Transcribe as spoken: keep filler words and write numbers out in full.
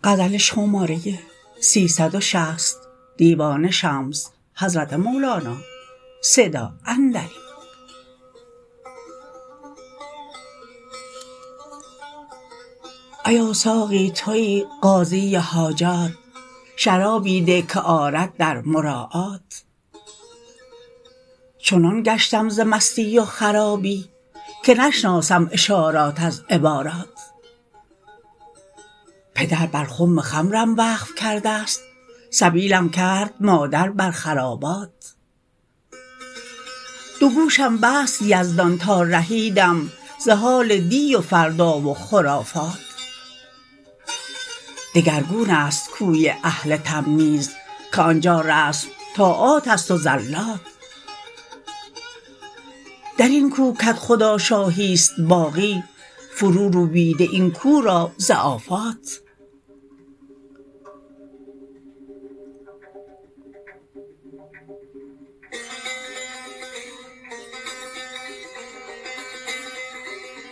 غزل شماره سیصد و شصت دیوان شمس حضرت مولانا صدا اندری. ایا ساقی توی قاضی حاجات، شرابی ده که آرد در مراعات. چنان گشتم ز مستی و خرابی، که نشناسم اشارات از عبارات. پدر بر خم خمرم وقف کرده ست، سبیلم کرد مادر بر خرابات. دو گوشم بست یزدان تا رهیدم، ز حال دی و فردا و خرافات. دگرگون است کوی اهل تمییز، که آنجا رسم طاعات است و زلات. در این کو کدخدا شاهی است باقی، فرو روبیده این کو را ز آفات.